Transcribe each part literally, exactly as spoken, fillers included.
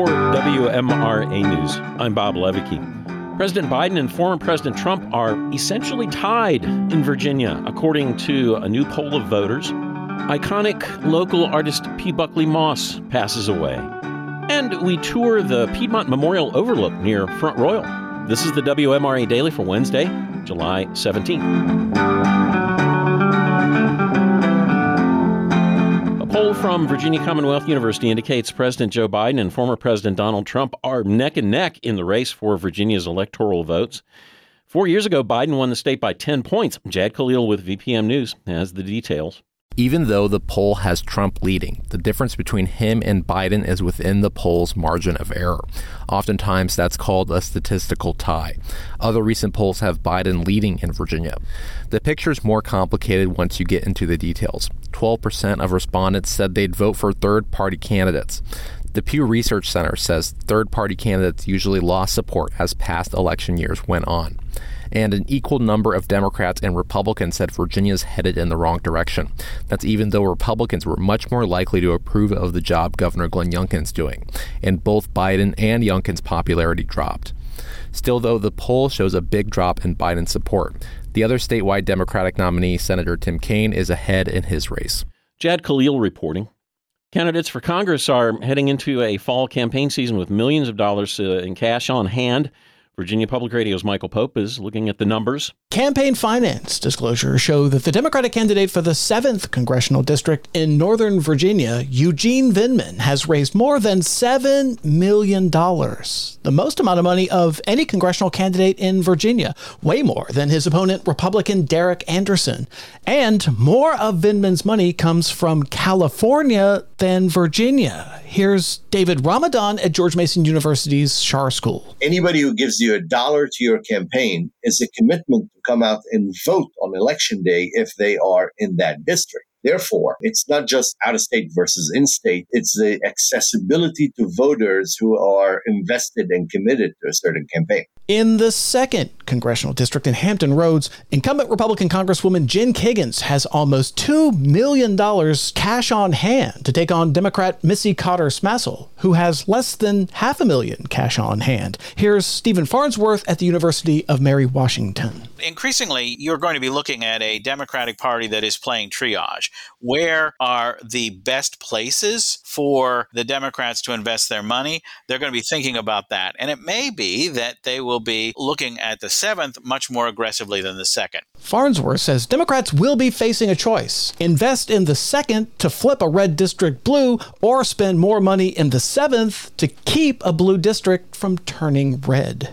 For W M R A News, I'm Bob Levicki. President Biden and former President Trump are essentially tied in Virginia, according to a new poll of voters. Iconic local artist P. Buckley Moss passes away. And we tour the Piedmont Memorial Overlook near Front Royal. This is the W M R A Daily for Wednesday, July seventeenth. A poll from Virginia Commonwealth University indicates President Joe Biden and former President Donald Trump are neck and neck in the race for Virginia's electoral votes. Four years ago, Biden won the state by ten points. Jad Khalil with V P M News has the details. Even though the poll has Trump leading, the difference between him and Biden is within the poll's margin of error. Oftentimes, that's called a statistical tie. Other recent polls have Biden leading in Virginia. The picture's more complicated once you get into the details. twelve percent of respondents said they'd vote for third-party candidates. The Pew Research Center says third-party candidates usually lost support as past election years went on. And an equal number of Democrats and Republicans said Virginia's headed in the wrong direction. That's even though Republicans were much more likely to approve of the job Governor Glenn Youngkin's doing. And both Biden and Youngkin's popularity dropped. Still, though, the poll shows a big drop in Biden's support. The other statewide Democratic nominee, Senator Tim Kaine, is ahead in his race. Jad Khalil reporting. Candidates for Congress are heading into a fall campaign season with millions of dollars uh, in cash on hand. Virginia Public Radio's Michael Pope is looking at the numbers. Campaign finance disclosures show that the Democratic candidate for the seventh Congressional District in Northern Virginia, Eugene Vindman, has raised more than seven million dollars, the most amount of money of any congressional candidate in Virginia, way more than his opponent, Republican Derek Anderson. And more of Vindman's money comes from California than Virginia. Here's David Ramadan at George Mason University's Schar School. Anybody who gives you a dollar to your campaign is a commitment to come out and vote on election day if they are in that district. Therefore, it's not just out-of-state versus in-state. It's the accessibility to voters who are invested and committed to a certain campaign. In the second congressional district in Hampton Roads, incumbent Republican Congresswoman Jen Kiggins has almost two million dollars cash on hand to take on Democrat Missy Cotter Smassel, who has less than half a million cash on hand. Here's Stephen Farnsworth at the University of Mary Washington. Increasingly, you're going to be looking at a Democratic Party that is playing triage. Where are the best places for the Democrats to invest their money? They're going to be thinking about that. And it may be that they will be looking at the seventh much more aggressively than the second. Farnsworth says Democrats will be facing a choice. Invest in the second to flip a red district blue, or spend more money in the seventh to keep a blue district from turning red.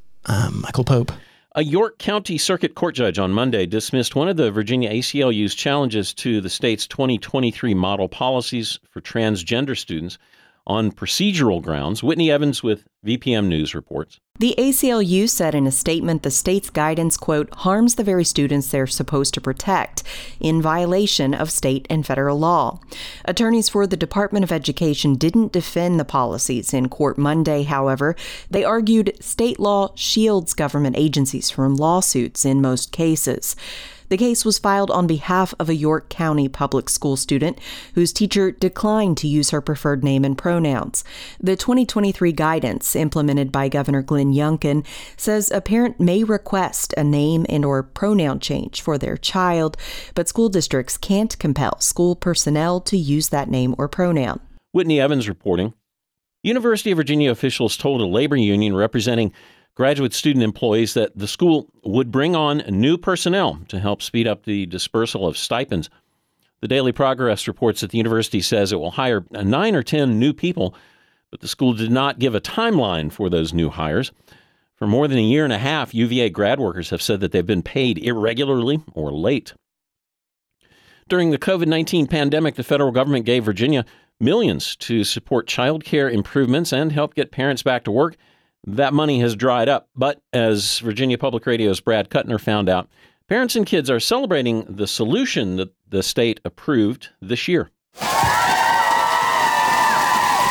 I'm Michael Pope. A York County Circuit Court judge on Monday dismissed one of the Virginia A C L U's challenges to the state's twenty twenty-three model policies for transgender students on procedural grounds. Whitney Evans with V P M News reports. The A C L U said in a statement the state's guidance, quote, harms the very students they're supposed to protect in violation of state and federal law. Attorneys for the Department of Education didn't defend the policies in court Monday, however. They argued state law shields government agencies from lawsuits in most cases. The case was filed on behalf of a York County public school student whose teacher declined to use her preferred name and pronouns. The twenty twenty-three guidance, implemented by Governor Glenn Youngkin, says a parent may request a name and or pronoun change for their child, but school districts can't compel school personnel to use that name or pronoun. Whitney Evans reporting. University of Virginia officials told a labor union representing graduate student employees that the school would bring on new personnel to help speed up the dispersal of stipends. The Daily Progress reports that the university says it will hire nine or ten new people, but the school did not give a timeline for those new hires. For more than a year and a half, U V A grad workers have said that they've been paid irregularly or late. During the covid nineteen pandemic, the federal government gave Virginia millions to support child care improvements and help get parents back to work. That money has dried up, but as Virginia Public Radio's Brad Kuttner found out, parents and kids are celebrating the solution that the state approved this year.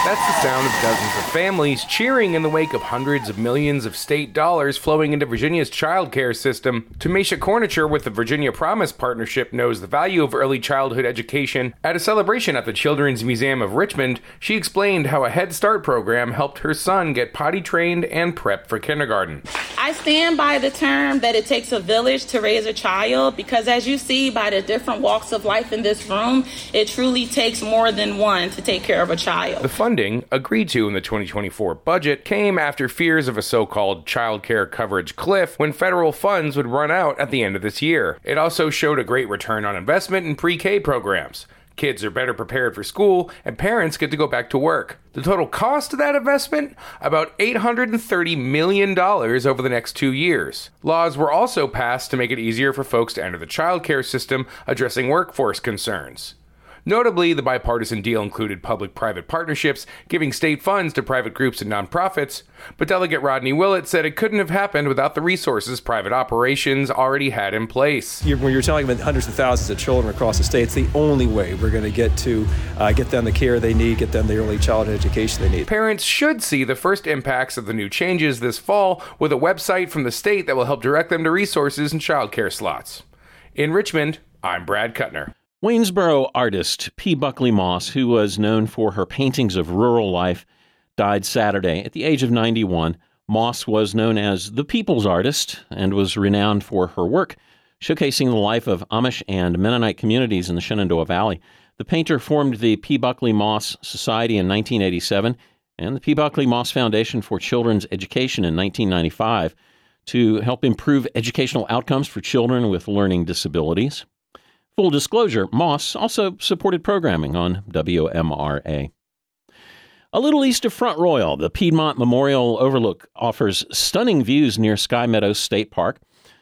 That's the sound of dozens of families cheering in the wake of hundreds of millions of state dollars flowing into Virginia's child care system. Tamisha Cornicher with the Virginia Promise Partnership knows the value of early childhood education. At a celebration at the Children's Museum of Richmond, she explained how a Head Start program helped her son get potty trained and prepped for kindergarten. I stand by the term that it takes a village to raise a child because, as you see by the different walks of life in this room, it truly takes more than one to take care of a child. The funding, agreed to in the twenty twenty-four budget, came after fears of a so-called child care coverage cliff when federal funds would run out at the end of this year. It also showed a great return on investment in pre-K programs. Kids are better prepared for school, and parents get to go back to work. The total cost of that investment? About eight hundred thirty million dollars over the next two years. Laws were also passed to make it easier for folks to enter the child care system, addressing workforce concerns. Notably, the bipartisan deal included public-private partnerships, giving state funds to private groups and nonprofits, but Delegate Rodney Willett said it couldn't have happened without the resources private operations already had in place. You're, when you're talking about hundreds of thousands of children across the state, it's the only way we're going to get to uh, get them the care they need, get them the early childhood education they need. Parents should see the first impacts of the new changes this fall with a website from the state that will help direct them to resources and child care slots. In Richmond, I'm Brad Kuttner. Waynesboro artist P. Buckley Moss, who was known for her paintings of rural life, died Saturday at the age of ninety-one. Moss was known as the People's Artist and was renowned for her work showcasing the life of Amish and Mennonite communities in the Shenandoah Valley. The painter formed the P. Buckley Moss Society in nineteen eighty-seven and the P. Buckley Moss Foundation for Children's Education in nineteen ninety-five to help improve educational outcomes for children with learning disabilities. Full disclosure, Moss also supported programming on W M R A. A little east of Front Royal, the Piedmont Memorial Overlook offers stunning views near Sky Meadows State Park.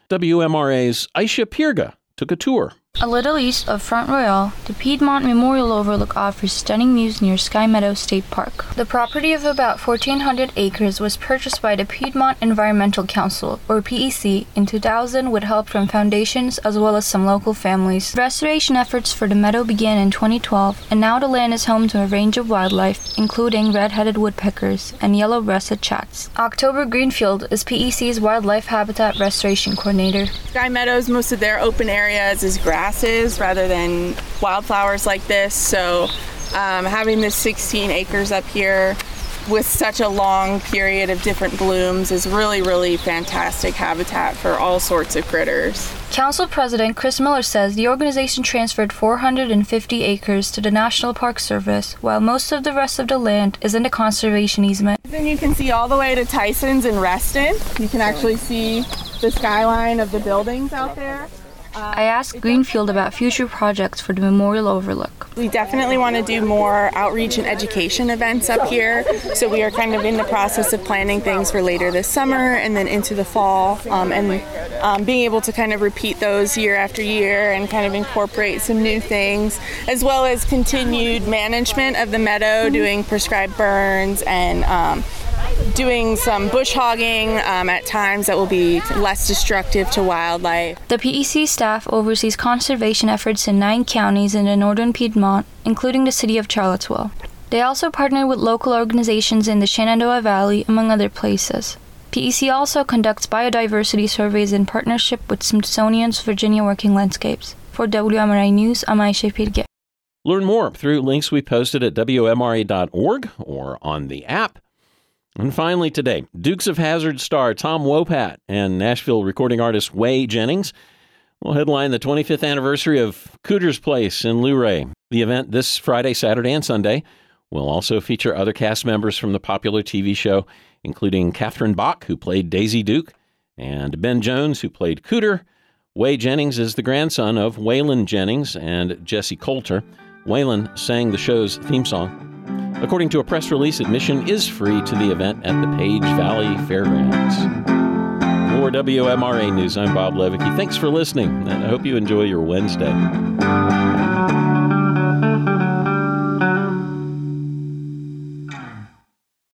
W M R A's Aisha Pirga took a tour. A little east of Front Royal, the Piedmont Memorial Overlook offers stunning views near Sky Meadows State Park. The property of about fourteen hundred acres was purchased by the Piedmont Environmental Council, or P E C, in two thousand with help from foundations as well as some local families. Restoration efforts for the meadow began in twenty twelve, and now the land is home to a range of wildlife, including red-headed woodpeckers and yellow-breasted chats. October Greenfield is P E C's Wildlife Habitat Restoration Coordinator. Sky Meadows, most of their open areas is grass rather than wildflowers like this, so um, having this sixteen acres up here with such a long period of different blooms is really, really fantastic habitat for all sorts of critters. Council President Chris Miller says the organization transferred four hundred fifty acres to the National Park Service, while most of the rest of the land is in the conservation easement. Then you can see all the way to Tyson's and Reston. You can actually see the skyline of the buildings out there. I asked Greenfield about future projects for the Memorial Overlook. We definitely want to do more outreach and education events up here, so we are kind of in the process of planning things for later this summer and then into the fall, um, and um, being able to kind of repeat those year after year and kind of incorporate some new things, as well as continued management of the meadow, doing prescribed burns and um, doing some bush hogging um, at times that will be less destructive to wildlife. The P E C staff oversees conservation efforts in nine counties in the northern Piedmont, including the city of Charlottesville. They also partner with local organizations in the Shenandoah Valley, among other places. P E C also conducts biodiversity surveys in partnership with Smithsonian's Virginia Working Landscapes. For W M R A News, I'm Aisha Pirga. Learn more through links we posted at W M R A dot org or on the app. And finally today, Dukes of Hazzard star Tom Wopat and Nashville recording artist Way Jennings will headline the twenty-fifth anniversary of Cooter's Place in Luray. The event this Friday, Saturday, and Sunday will also feature other cast members from the popular T V show, including Catherine Bach, who played Daisy Duke, and Ben Jones, who played Cooter. Way Jennings is the grandson of Waylon Jennings and Jesse Coulter. Waylon sang the show's theme song. According to a press release, admission is free to the event at the Page Valley Fairgrounds. For W M R A News, I'm Bob Levicki. Thanks for listening, and I hope you enjoy your Wednesday.